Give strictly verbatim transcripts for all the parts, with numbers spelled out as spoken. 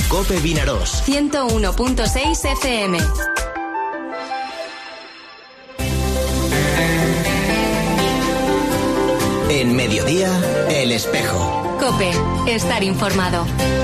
Cope Vinaròs. ciento uno punto seis F M. En Mediodía, El Espejo. Cope, estar informado.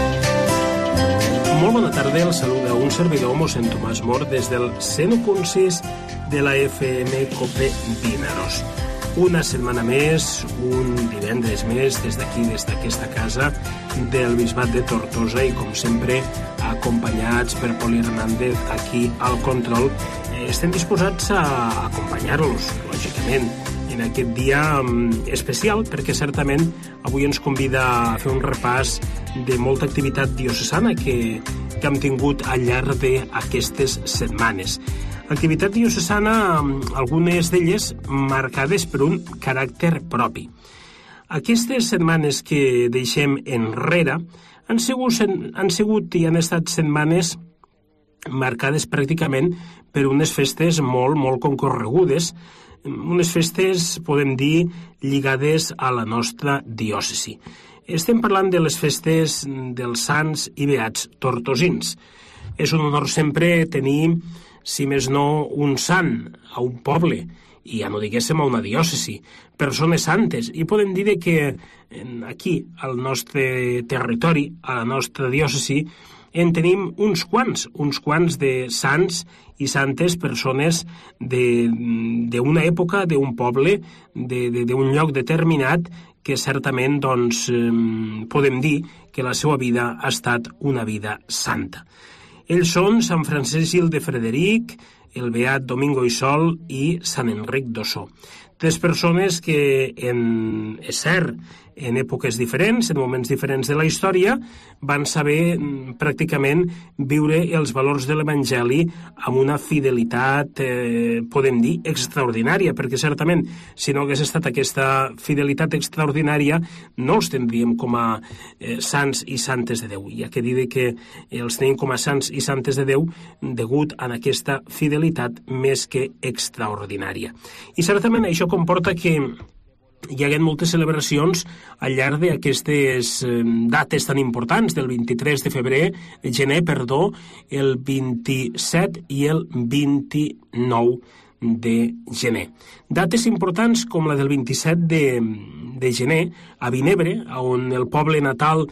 Molt bona tarda, el saluda un servidor, mossèn Tomàs Mor, des del cent u punt sis de la F M Cope Vinaròs. Una setmana més, un divendres més, des d'aquí, des d'aquesta casa del Bisbat de Tortosa, i com sempre, acompanyats per Poli Hernández aquí al control. Estem disposats a acompanyar-los, lògicament, en aquest dia especial, perquè certament avui ens convida a fer un repàs de molta activitat diocesana que, que hem tingut al llarg d'aquestes setmanes. Activitat diocesana, algunes d'elles marcades per un caràcter propi. Aquestes setmanes que deixem enrere han sigut, han sigut i han estat setmanes marcades pràcticament per unes festes molt, molt concorregudes, unes festes, podem dir, lligades a la nostra diòcesi. Estem parlant de les festes dels sants i beats tortosins. És un honor sempre tenir, si més no, un sant a un poble, i ja no diguéssim a una diòcesi, persones santes, i podem dir que aquí, al nostre territori, a la nostra diòcesi, en tenim uns quants, uns quants de sants i santes, persones d'una època, d'un poble, d'un lloc determinat, que certament doncs, podem dir que la seva vida ha estat una vida santa. Ells són Sant Francesc Gil de Frederic, el beat Domingo Isol i Sant Enric d'Ossó. Tres persones que, en, és cert, en èpoques diferents, en moments diferents de la història, van saber pràcticament viure els valors de l'Evangeli amb una fidelitat, eh, podem dir, extraordinària, perquè certament, si no hagués estat aquesta fidelitat extraordinària, no els tindríem com a eh, sants i santes de Déu. Ja que diré que els tenim com a sants i santes de Déu degut a aquesta fidelitat més que extraordinària. I certament això comporta que hi ha moltes celebracions al llarg d'aquestes dates tan importants, del vint-i-tres de febrer, gener, perdó, el vint-i-set i el vint-i-nou de gener. Dates importants com la del vint-i-set de, de gener a Vinebre, on el poble natal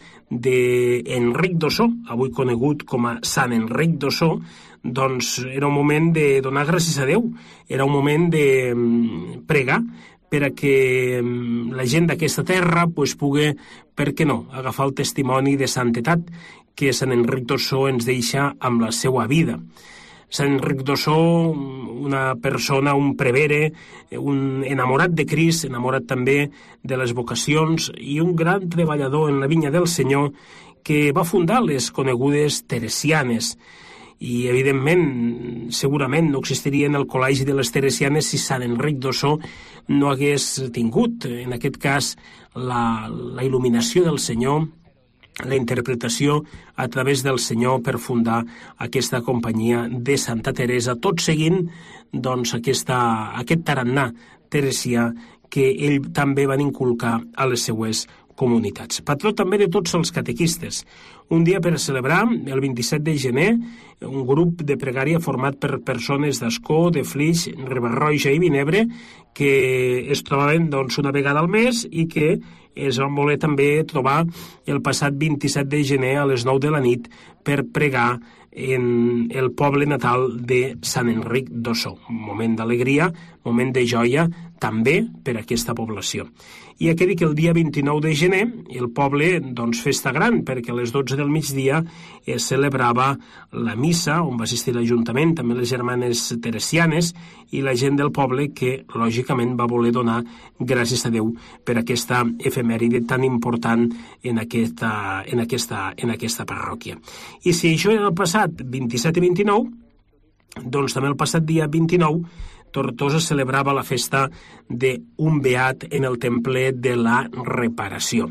d'Enric d'Ossó, avui conegut com a Sant Enric d'Ossó, doncs era un moment de donar gràcies a Déu, era un moment de pregar per a que la gent d'aquesta terra pues, pugui, per què no, agafar el testimoni de santetat que Sant Enric d'Ossó ens deixa amb la seva vida. Sant Enric d'Ossó, una persona, un prevere, un enamorat de Crist, enamorat també de les vocacions i un gran treballador en la vinya del Senyor que va fundar les conegudes teresianes. I, evidentment, segurament no existirien el Col·legi de les Teresianes si Sant Enric d'Ossó no hagués tingut, en aquest cas, la, la il·luminació del Senyor, la interpretació a través del Senyor per fundar aquesta companyia de Santa Teresa, tot seguint doncs, aquesta, aquest tarannà teresià que ell també van inculcar a les seues comunitats. Patró també de tots els catequistes. Un dia per celebrar, el vint-i-set de gener, un grup de pregària format per persones d'Ascó, de Flix, Riba-roja i Vinebre, que es trobaven doncs, una vegada al mes i que es van voler també trobar el passat vint-i-set de gener a les nou de la nit per pregar en el poble natal de Sant Enric d'Ossó. Un moment d'alegria, moment de joia, també per a aquesta població. I ha de dir que el dia vint-i-nou de gener el poble, doncs, festa gran, perquè a les dotze del migdia es celebrava la missa, on va assistir l'Ajuntament, també les germanes teresianes i la gent del poble que, lògicament, va voler donar gràcies a Déu per aquesta efemèride tan important en aquesta, en aquesta, en aquesta parròquia. I si això era el passat vint-i-set i vint-i-nou, doncs també el passat dia vint-i-nou Tortosa celebrava la festa d'un beat en el temple de la Reparació.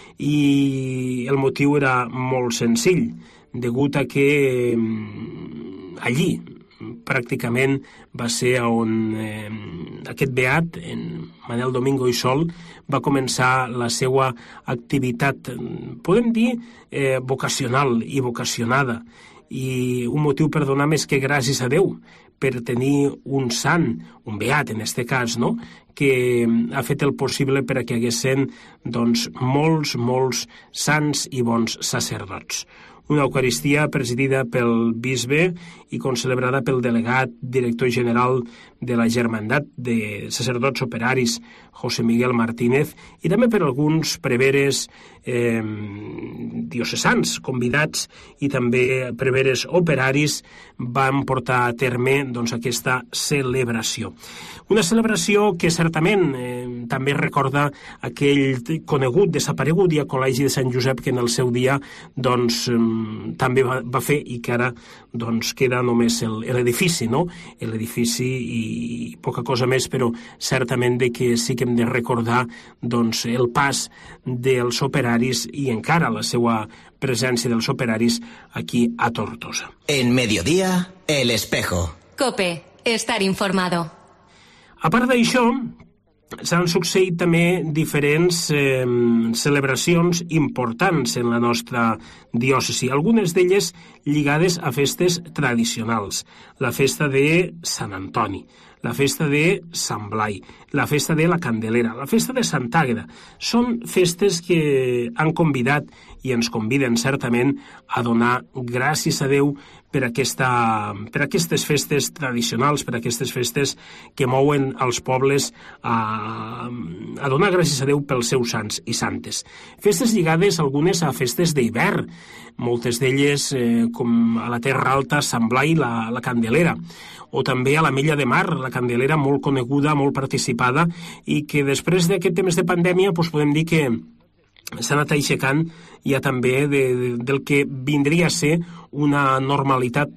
I el motiu era molt senzill, degut a que allí, pràcticament va ser on eh, aquest beat, en Manel Domingo i Sol, va començar la seva activitat, podem dir, eh, vocacional i vocacionada. I un motiu per donar més que gràcies a Déu, per tenir un sant, un beat en este cas, no?, que ha fet el possible per a que hi haguessin doncs, molts, molts sants i bons sacerdots. Una Eucaristia presidida pel bisbe i concelebrada pel delegat director general de la Germandat de Sacerdots Operaris, José Miguel Martínez, i també per alguns preveres eh, diocesans convidats i també preveres operaris van portar a terme doncs, aquesta celebració. Una celebració que certament eh, també recorda aquell conegut, desaparegut dia Col·legi de Sant Josep que en el seu dia doncs, eh, també va, va fer i que ara doncs, queda només l'edifici, no? L'edifici i poca cosa més, però certament de que sí que hem de recordar doncs, el pas dels operaris i encara la seva presència dels operaris aquí a Tortosa. En Mediodía, El Espejo. COPE, estar informado. A part d'això, s'han succeït també diferents eh, celebracions importants en la nostra diòcesi, algunes d'elles lligades a festes tradicionals. La festa de Sant Antoni, la festa de Sant Blai, la festa de la Candelera, la festa de Sant Àgueda. Són festes que han convidat i ens conviden certament a donar gràcies a Déu per, aquesta, per aquestes festes tradicionals, per aquestes festes que mouen els pobles a, a donar gràcies a Déu pels seus sants i santes. Festes lligades algunes a festes d'hivern, moltes d'elles eh, com a la Terra Alta, Sant Blai, la, la Candelera, o també a l'Ametlla de Mar, la Candelera molt coneguda, molt participada, i que després d'aquest temps de pandèmia doncs podem dir que s'ha anat aixecant ja també de, de, del que vindria a ser una normalitat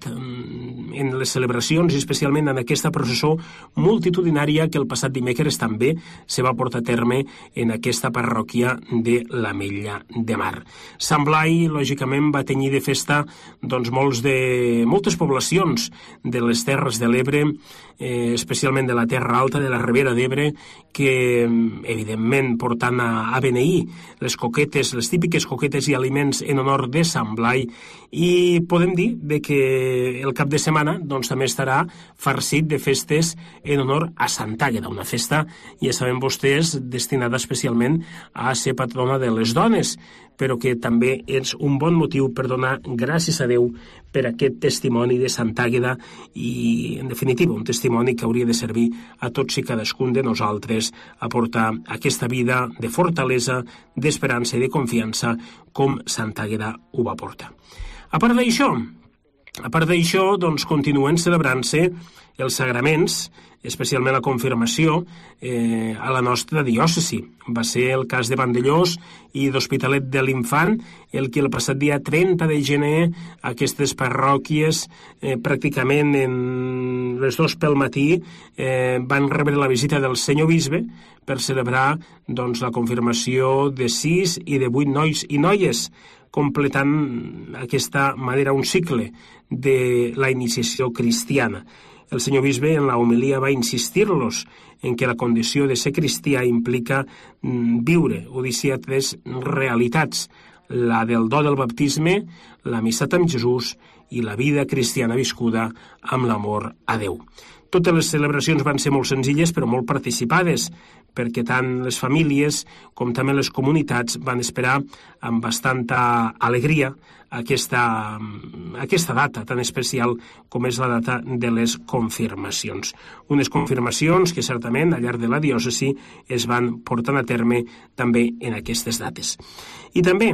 en les celebracions i especialment en aquesta processó multitudinària que el passat dimecres també se va portar a terme en aquesta parròquia de l'Ametlla de Mar. Sant Blai, lògicament, va tenir de festa doncs, molts de, moltes poblacions de les Terres de l'Ebre, eh, especialment de la Terra Alta, de la Ribera d'Ebre, que, evidentment, portant a, a beneir les coquetes, les típiques coquetes i aliments en honor de Sant Blai, i podem dir de que el cap de setmana doncs, també estarà farcit de festes en honor a Sant Àgueda, una festa, ja saben vostès, destinada especialment a ser patrona de les dones, però que també és un bon motiu per donar gràcies a Déu per aquest testimoni de Sant Àgueda i, en definitiva, un testimoni que hauria de servir a tots i cadascun de nosaltres a portar aquesta vida de fortalesa, d'esperança i de confiança com Sant Àgueda ho va portar. A part d'això, a part d'això, doncs, continuen celebrant-se els sagraments, especialment la confirmació, eh, a la nostra diòcesi. Va ser el cas de Vandellós i d'Hospitalet de l'Infant, el que el passat dia trenta de gener aquestes parròquies, eh, pràcticament en les dos pel matí, eh, van rebre la visita del senyor bisbe per celebrar doncs, la confirmació de sis i de vuit nois i noies, completant aquesta manera un cicle de la iniciació cristiana. El senyor bisbe en la homilia va insistir-los en que la condició de ser cristià implica viure odissea tres realitats, la del do del baptisme, l'amistat amb Jesús i la vida cristiana viscuda amb l'amor a Déu. Totes les celebracions van ser molt senzilles però molt participades, perquè tant les famílies com també les comunitats van esperar amb bastanta alegria aquesta, aquesta data tan especial com és la data de les confirmacions. Unes confirmacions que certament al llarg de la diòcesi es van portant a terme també en aquestes dates. I també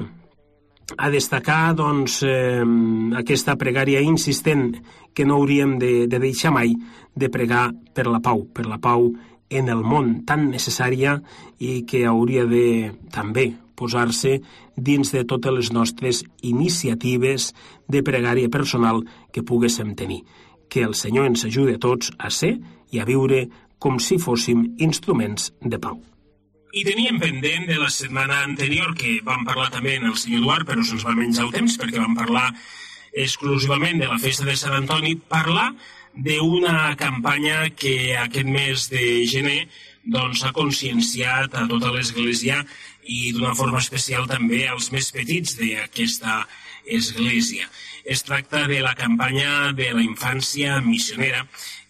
a destacar doncs, eh, aquesta pregària insistent que no hauríem de, de deixar mai de pregar per la pau, per la pau en el món tan necessària i que hauria de també posar-se dins de totes les nostres iniciatives de pregària personal que poguéssim tenir. Que el Senyor ens ajudi a tots a ser i a viure com si fóssim instruments de pau. I teníem pendent de la setmana anterior, que vam parlar també en el senyor Eduard, però se'ns va menjar el temps perquè vam parlar exclusivament de la festa de Sant Antoni, parlar d'una campanya que aquest mes de gener doncs, ha conscienciat a tota l'Església i d'una forma especial també als més petits d'aquesta Església. Es tracta de la campanya de la infància missionera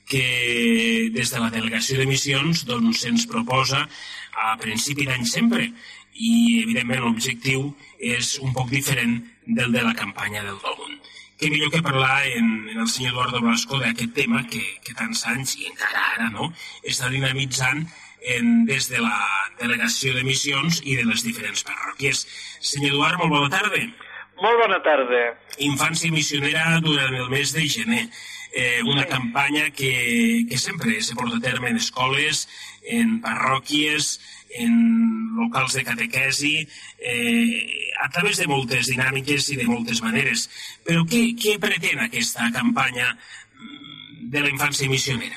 que des de la Delegació de Missions doncs, se'ns proposa a principi d'any sempre i, evidentment, l'objectiu és un poc diferent del de la campanya del Dòmun. Què millor que parlar en, en el senyor Eduardo Blasco d'aquest tema que, que tants anys, i encara ara, no?, està dinamitzant en, des de la Delegació de Missions i de les diferents parròquies. Senyor Eduard, molt bona tarda. Molt bona tarda. Infància missionera durant el mes de gener. Eh, una sí. campanya que, que sempre se porta a terme en escoles, en parròquies, en locals de catequesi, eh, a través de moltes dinàmiques i de moltes maneres. Però què, què pretén aquesta campanya de la infància missionera?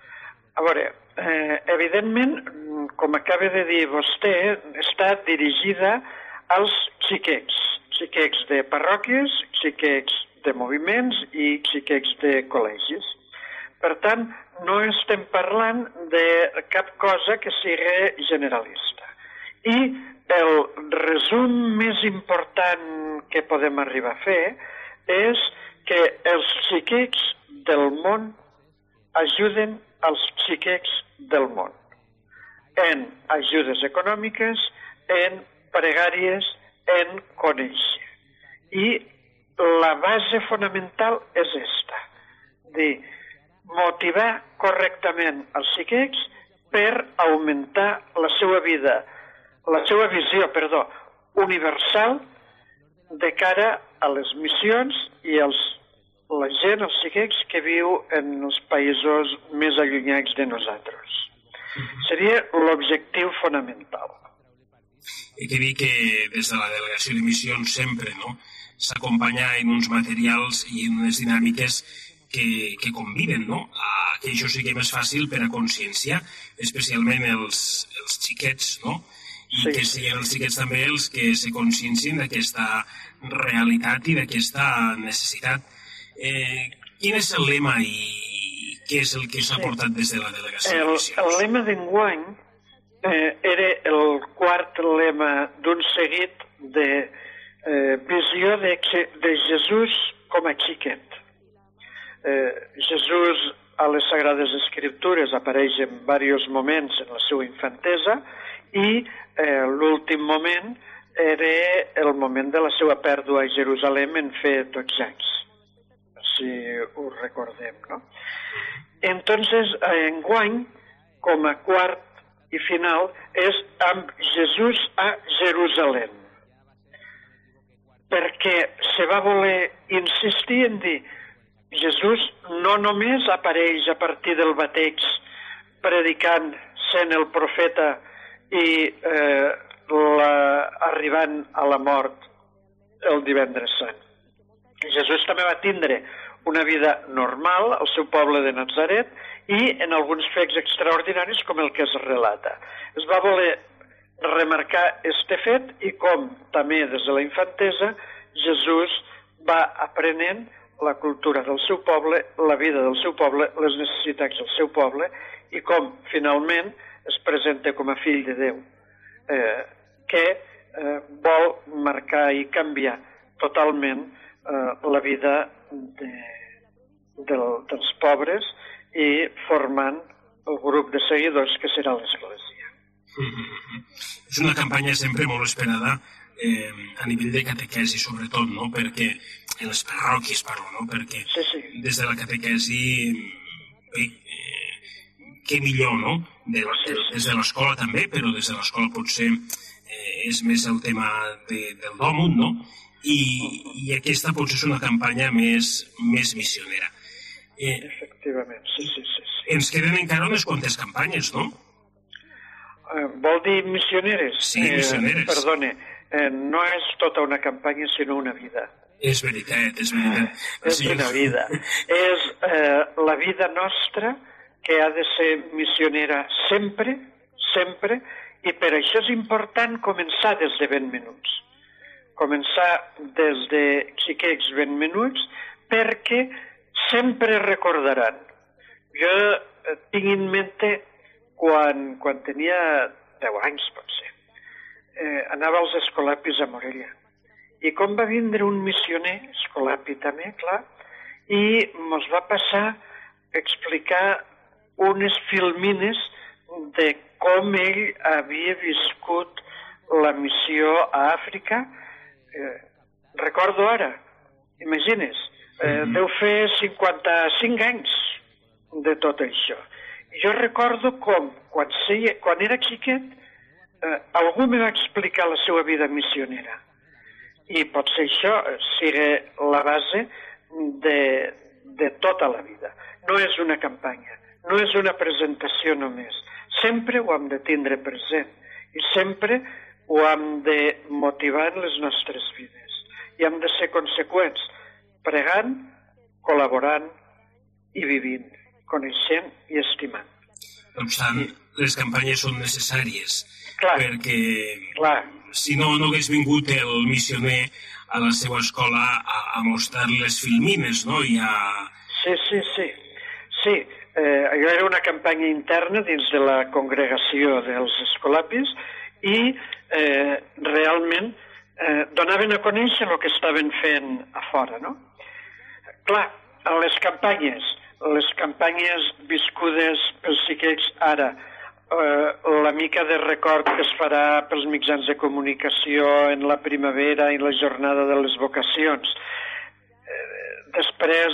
A veure, eh, evidentment, com acaba de dir vostè, està dirigida als xiquets, xiquets de parròquies, xiquets de moviments i xiquets de col·legis. Per tant, no estem parlant de cap cosa que sigui generalista. I el resum més important que podem arribar a fer és que els xiquets del món ajuden als xiquets del món en ajudes econòmiques, en pregàries, en conèixer. I la base fonamental és esta, de motivar correctament els xiquets per augmentar la seva vida, la seva visió, perdó, universal de cara a les missions i als, la gent, els xiquets que viu en els països més allunyats de nosaltres. Seria l'objectiu fonamental. He de dir que des de la Delegació de Missions sempre, no?, s'acompanya en uns materials i en unes dinàmiques que, que conviven, no?, a que això sigui més fàcil per a conscienciar, especialment els, els xiquets, no?, i sí. que siguin els xiquets també els que se consciencien d'aquesta realitat i d'aquesta necessitat. Eh, quin és el lema i què és el que s'ha sí. portat des de la Delegació de Missions? El, el lema d'enguany eh, era el quart lema d'un seguit de Eh, visió de, de Jesús com a xiquet. Eh, Jesús a les Sagrades Escriptures apareix en diversos moments en la seva infantesa i eh, l'últim moment era el moment de la seva pèrdua a Jerusalem en fer dotze anys, si ho recordem, no? Entonces, enguany, com a quart i final, és amb Jesús a Jerusalem, perquè se va voler insistir en dir Jesús no només apareix a partir del bateig predicant, sent el profeta i eh, la, arribant a la mort el divendres sant. Jesús també va tindre una vida normal al seu poble de Natzaret i en alguns fets extraordinaris com el que es relata. Es va voler remarcar este fet i com també des de la infantesa Jesús va aprenent la cultura del seu poble, la vida del seu poble, les necessitats del seu poble i com finalment es presenta com a fill de Déu, eh, que eh, vol marcar i canviar totalment eh, la vida de, de, dels pobres i formant el grup de seguidors que serà l'Església. Mm-hmm. És una campanya sempre molt esperada eh, a nivell de catequesi, sobretot, no? Perquè en les parròquies parlo, no? Perquè sí, sí. des de la catequesi, bé, eh, què millor, no? De, de, des de l'escola també, però des de l'escola potser eh, és més el tema de, del Dòmun, no? I, i aquesta potser és una campanya més, més missionera. Eh, Efectivament, sí, sí, sí, sí. Ens queden encara unes quantes campanyes, no? Eh, vol dir missioneres? Sí, missioneres. Eh, perdone, eh, no és tota una campanya, sinó una vida. És veritat, és veritat. És sí. una vida. És eh, la vida nostra que ha de ser missionera sempre, sempre, i per això és important començar des de ben menuts. Començar des de xiquets ben menuts perquè sempre recordaran Jo tinc en mente quan, quan tenia deu anys, potser. Eh, anava als Escolapis a Morella. I com va vindre un missioner, Escolapi també, clar, i mos va passar a explicar unes filmines de com ell havia viscut la missió a Àfrica. Eh, recordo ara, imagines, eh, deu fer cinquanta-cinc anys de tot això. Jo recordo com, quan, seia, quan era xiquet, eh, algú me va explicar la seva vida missionera. I potser això sigui la base de, de tota la vida. No és una campanya, no és una presentació només. Sempre ho hem de tindre present i sempre ho hem de motivar en les nostres vides. I hem de ser conseqüents, pregant, col·laborant i vivint, coneixent i estimant. No obstant, les campanyes són necessàries, clar, perquè clar. si no, no hagués vingut el missioner a la seva escola a, a mostrar les filmines, no? I a... Sí, sí, sí. Sí, eh, allò era una campanya interna dins de la congregació dels Escolapis i eh, realment eh, donaven a conèixer el que estaven fent a fora, no? Clar, a les campanyes, les campanyes viscudes pels xiquets ara, eh, la mica de record que es farà pels mitjans de comunicació en la primavera i la jornada de les vocacions. Eh, després,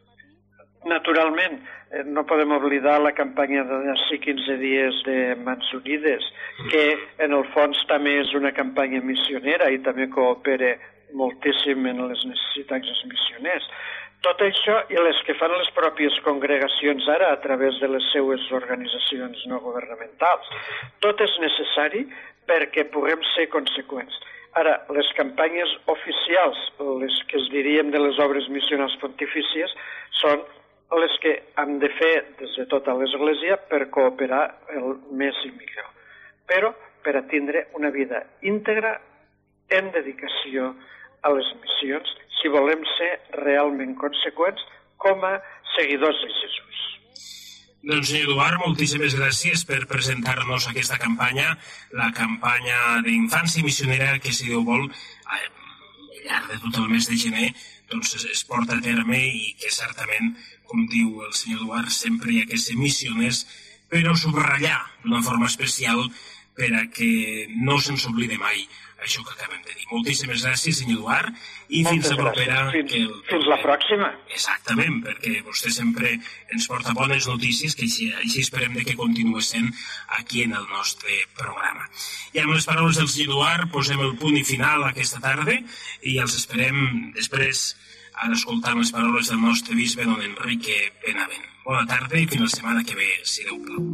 naturalment, eh, no podem oblidar la campanya de d'ací quinze dies de Mans Unides, que en el fons també és una campanya missionera i també coopera moltíssim en les necessitats dels missioners. Tot això i les que fan les pròpies congregacions ara a través de les seues organitzacions no governamentals. Tot és necessari perquè puguem ser conseqüents. Ara, les campanyes oficials, les que es diríem de les obres missionals pontifícies, són les que hem de fer des de tota l'Església per cooperar el més i millor. Però per a tindre una vida íntegra en dedicació a les missions, si volem ser realment conseqüents com a seguidors de Jesús. Doncs, senyor Eduard, moltíssimes gràcies per presentar-nos aquesta campanya, la campanya d'infància missionera que, si Déu vol, al llarg de tot el mes de gener, doncs es porta a terme i que certament, com diu el senyor Eduard, sempre hi ha que ser missioners, però subratllar d'una forma especial per a que no se'ns oblide mai això que acabem de dir. Moltíssimes gràcies, senyor Eduard, i fins la propera. Fins, que el... fins la pròxima. Exactament, perquè vostè sempre ens porta bones notícies, que així, així esperem de que continuï sent aquí en el nostre programa. I amb les paraules del senyor Eduard posem el punt i final aquesta tarda i els esperem després a escoltar les paraules del nostre bisbe, don Enrique Benavent. Bona tarda i fins la setmana que ve, si Déu plau.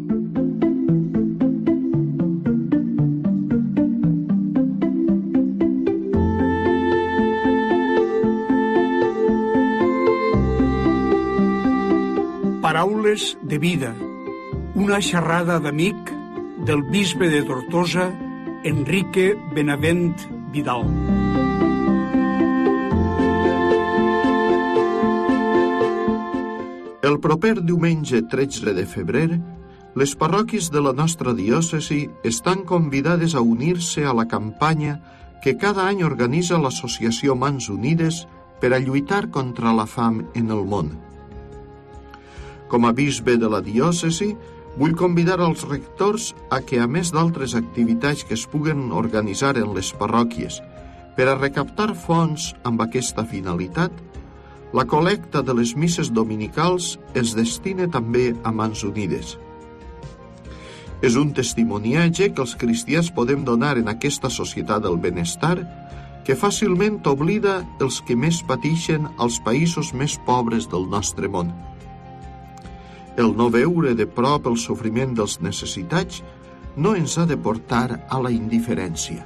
Paraules de vida, una xerrada d'amic del bisbe de Tortosa, Enrique Benavent Vidal. El proper diumenge tretze de febrer, les parròquies de la nostra diòcesi estan convidades a unir-se a la campanya que cada any organitza l'associació Mans Unides per a lluitar contra la fam en el món. Com a bisbe de la diòcesi, vull convidar els rectors a que, a més d'altres activitats que es puguen organitzar en les parròquies per a recaptar fons amb aquesta finalitat, la col·lecta de les misses dominicals es destina també a Mans Unides. És un testimoniatge que els cristians podem donar en aquesta societat del benestar que fàcilment oblida els que més pateixen als països més pobres del nostre món. El no veure de prop el sofriment dels necessitats no ens ha de portar a la indiferència.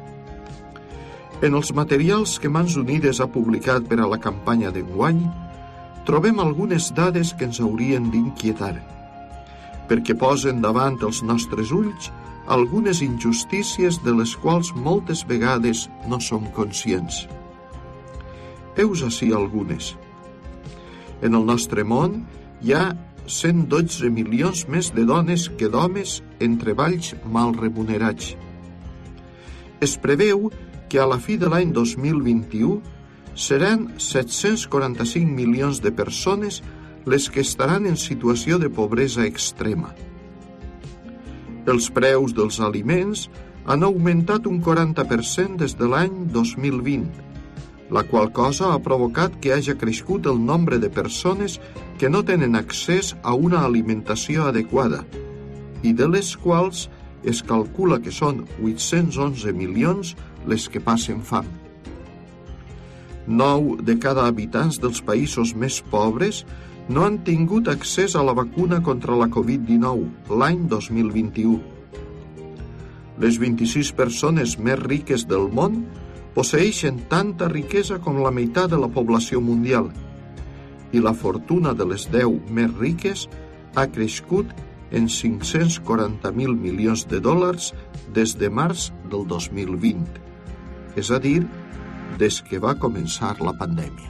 En els materials que Mans Unides ha publicat per a la campanya d'enguany, trobem algunes dades que ens haurien d'inquietar, perquè posen davant els nostres ulls algunes injustícies de les quals moltes vegades no som conscients. Heus ací algunes. En el nostre món hi ha cent dotze milions més de dones que d'homes en treballs mal remunerats. Es preveu que a la fi de l'any dos mil vint-i-u seran set-cents quaranta-cinc milions de persones les que estaran en situació de pobresa extrema. Els preus dels aliments han augmentat un quaranta per cent des de l'any dos mil vint, la qual cosa ha provocat que hagi crescut el nombre de persones que no tenen accés a una alimentació adequada i de les quals es calcula que són vuit-cents onze milions les que passen fam. Nou de cada habitants dels països més pobres no han tingut accés a la vacuna contra la covid dinou l'any dos mil vint-i-u. Les vint-i-sis persones més riques del món posseeixen tanta riquesa com la meitat de la població mundial i la fortuna de les deu més riques ha crescut en cinc-cents quaranta mil milions de dòlars des de març del dos mil vint, és a dir, des que va començar la pandèmia.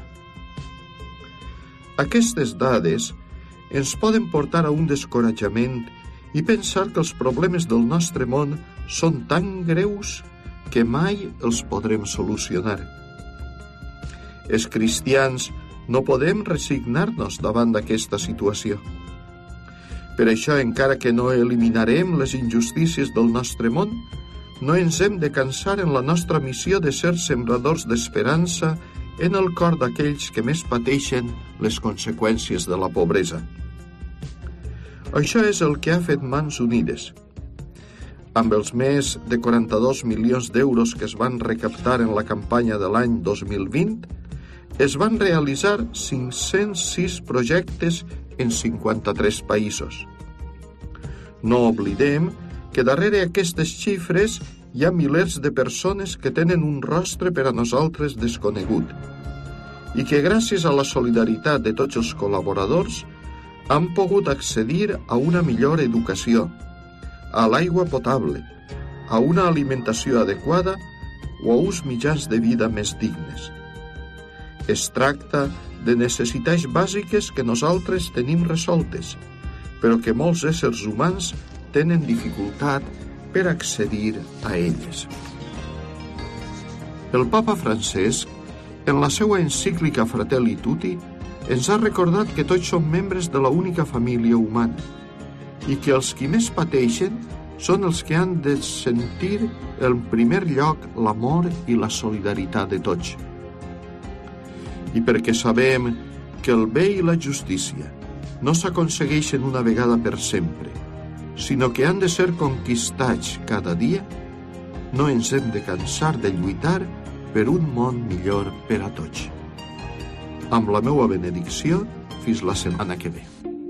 Aquestes dades ens poden portar a un descoratjament i pensar que els problemes del nostre món són tan greus que mai els podrem solucionar. Els cristians no podem resignar-nos davant d'aquesta situació. Per això, encara que no eliminarem les injustícies del nostre món, no ens hem de cansar en la nostra missió de ser sembradors d'esperança en el cor d'aquells que més pateixen les conseqüències de la pobresa. Això és el que ha fet Mans Unides. Amb els més de quaranta-dos milions d'euros que es van recaptar en la campanya de l'any dos mil vint, es van realitzar cinc-cents sis projectes en cinquanta-tres països. No oblidem que darrere aquestes xifres hi ha milers de persones que tenen un rostre per a nosaltres desconegut i que gràcies a la solidaritat de tots els col·laboradors han pogut accedir a una millor educació, a l'aigua potable, a una alimentació adequada o a uns mitjans de vida més dignes. Es tracta de necessitats bàsiques que nosaltres tenim resoltes, però que molts éssers humans tenen dificultat per accedir a elles. El Papa Francesc, en la seva encíclica Fratelli Tutti, ens ha recordat que tots som membres de la única família humana i que els qui més pateixen són els que han de sentir en primer lloc l'amor i la solidaritat de tots. I perquè sabem que el bé i la justícia no s'aconsegueixen una vegada per sempre, sinó que han de ser conquistats cada dia, no ens hem de cansar de lluitar per un món millor per a tots. Amb la meua benedicció, fins la setmana que ve.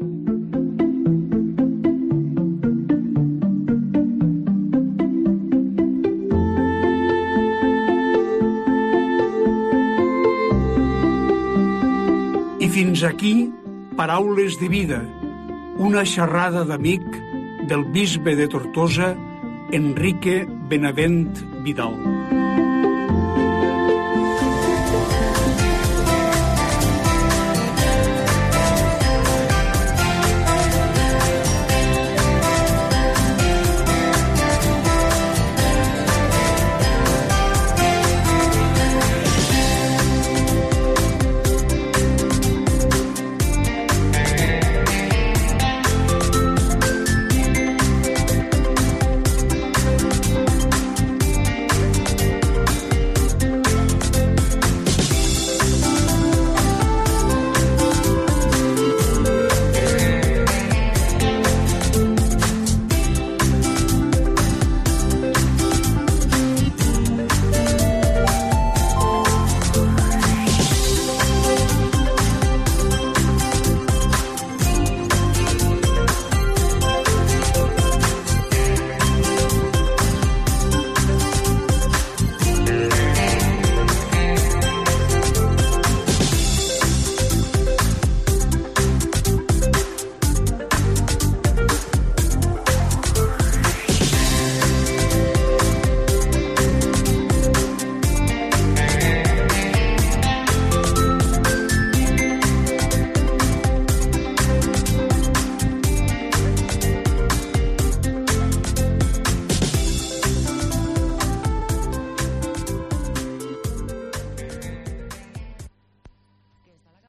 I fins aquí, Paraules de Vida, una xerrada d'amic del bisbe de Tortosa, Enrique Benavent Vidal.